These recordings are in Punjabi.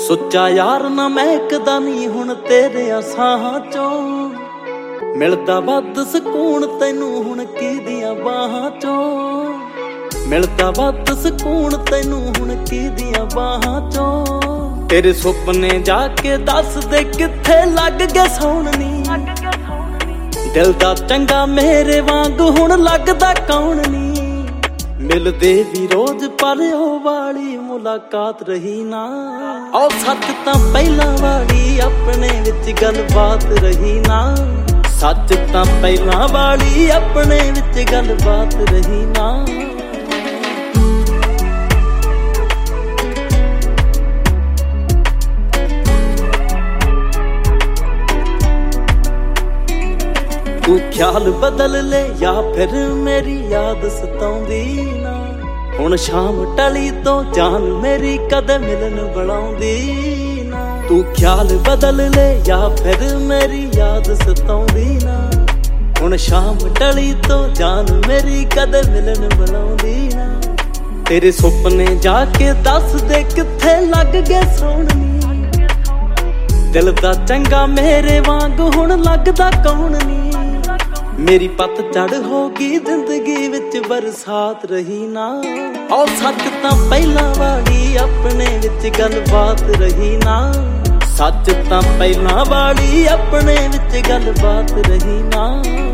ਸੁੱਚਾ ਯਾਰ ਨਾ ਮਹਿਕਦਾ ਨੀ ਹੁਣ ਤੇਰੇ ਸਾਹਾਂ ਚੋਂ, ਮਿਲਦਾ ਵੱਧ ਸਕੂਨ ਤੈਨੂੰ ਹੁਣ ਕਿਹਦੀਆਂ ਬਾਹਾਂ ਚੋਂ, ਮਿਲਦਾ ਵੱਧ ਸਕੂਨ ਤੈਨੂੰ ਹੁਣ ਕਿਹਦੀਆਂ ਬਾਹਾਂ ਚੋਂ। ਤੇਰੇ ਸੁਪਨੇ ਜਾ ਕੇ ਦੱਸ ਦੇ ਕਿੱਥੇ ਲੱਗ ਗਏ ਸੌਣ ਨੀ, ਦਿਲ ਦਾ ਚੰਗਾ ਮੇਰੇ ਵਾਂਗ ਹੁਣ ਲੱਗਦਾ ਕੌਣ ਨੀ। ਮਿਲਦੇ ਵੀ ਰੋਜ਼ ਪਰ ਉਹ ਵਾਲੀ ਮੁਲਾਕਾਤ ਰਹੀ ਨਾ, ਉਹ ਸੱਚ ਤਾਂ ਪਹਿਲਾਂ ਵਾਲੀ ਆਪਣੇ ਵਿੱਚ ਗੱਲਬਾਤ ਰਹੀ ਨਾ, ਸੱਚ ਤਾਂ ਪਹਿਲਾਂ ਵਾਲੀ ਆਪਣੇ ਵਿੱਚ ਗੱਲਬਾਤ ਰਹੀ ਨਾ। ਤੂੰ ਖਿਆਲ ਬਦਲ ਲੈ ਜਾਂ ਫਿਰ ਮੇਰੀ ਯਾਦ ਸਤਾਉਂਦੀ ਨਾ, ਹੁਣ ਸ਼ਾਮ ਟਲੀ ਤੋਂ ਜਾਨ ਮੇਰੀ ਕਦੇ ਮਿਲਣ ਬੁਲਾਉਂਦੀ ਨਾ। ਤੂੰ ਖਿਆਲ ਬਦਲ ਲੈ ਜਾਂ ਫਿਰ ਮੇਰੀ ਯਾਦ ਸਤਾਉਂਦੀ ਨਾ, ਹੁਣ ਸ਼ਾਮ ਟਲੀ ਤੋਂ ਜਾਨ ਮੇਰੀ ਕਦੇ ਮਿਲਣ ਬੁਲਾਉਂਦੀ ਨਾ। ਤੇਰੇ ਸੁਪਨੇ ਜਾ ਕੇ ਦੱਸ ਦੇ ਕਿੱਥੇ ਲੱਗ ਗਏ ਸੌਣ ਨੀ, ਦਿਲ ਦਾ ਚੰਗਾ ਮੇਰੇ ਵਾਂਗ ਹੁਣ ਲੱਗਦਾ ਕੌਣ ਨੀ। ਮੇਰੀ ਪੱਤਝੜ ਹੋ ਗਈ ਜ਼ਿੰਦਗੀ ਵਿੱਚ ਬਰਸਾਤ ਰਹੀ ਨਾ, ਉਹ ਸੱਚ ਤਾਂ ਪਹਿਲਾਂ ਵਾਲੀ ਆਪਣੇ ਵਿੱਚ ਗੱਲਬਾਤ ਰਹੀ ਨਾ, ਸੱਚ ਤਾਂ ਪਹਿਲਾਂ ਵਾਲੀ ਆਪਣੇ ਵਿੱਚ ਗੱਲਬਾਤ ਰਹੀ ਨਾ।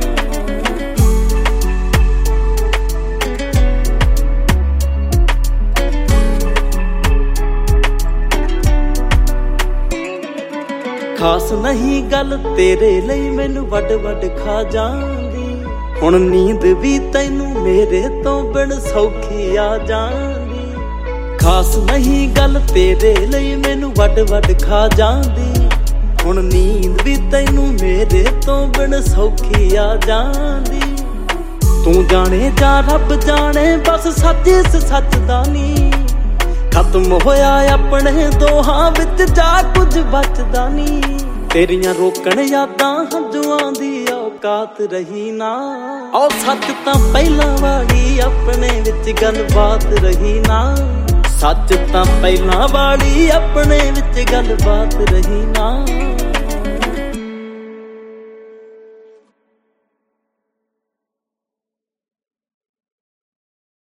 ਖਾਸ ਨਹੀਂ ਗੱਲ ਤੇਰੇ ਲਈ ਮੈਨੂੰ ਵੱਡ ਵੱਡ ਖਾ ਜਾਂਦੀ, ਹੁਣ ਨੀਂਦ ਵੀ ਤੈਨੂੰ ਮੇਰੇ ਤੋਂ ਬਿਨ ਸੌਖੀ ਆ ਜਾਂਦੀ। ਖਾਸ ਨਹੀਂ ਗੱਲ ਤੇਰੇ ਲਈ ਮੈਨੂੰ ਵੱਡ ਵੱਡ ਖਾ ਜਾਂਦੀ, ਹੁਣ ਨੀਂਦ ਵੀ ਤੈਨੂੰ ਮੇਰੇ ਤੋਂ ਬਿਨ ਸੌਖੀ ਆ ਜਾਂਦੀ। ਤੂੰ ਜਾਣੇ ਜਾਂ ਰੱਬ ਜਾਣੇ ਬਸ ਸੱਚ ਇਸ ਸੱਚ ਦਾ ਨੀ, ਖਤਮ ਹੋਇਆ ਆਪਣੇ ਦੋਹਾਂ ਵਿੱਚ ਜਾ ਕੁਝ ਬਚਦਾ ਨੀ। ਤੇਰੀਆਂ ਰੋਕਣ ਯਾਦਾਂ ਹੰਝੂਆਂ ਦੀ ਔਕਾਤ ਰਹੀ ਨਾ, ਉਹ ਸੱਚ ਤਾਂ ਪਹਿਲਾਂ ਵਾਲੀ ਆਪਣੇ ਵਿੱਚ ਗੱਲਬਾਤ ਰਹੀ ਨਾ, ਸੱਚ ਤਾਂ ਪਹਿਲਾਂ ਵਾਲੀ ਆਪਣੇ ਵਿੱਚ ਗੱਲਬਾਤ ਰਹੀ ਨਾ।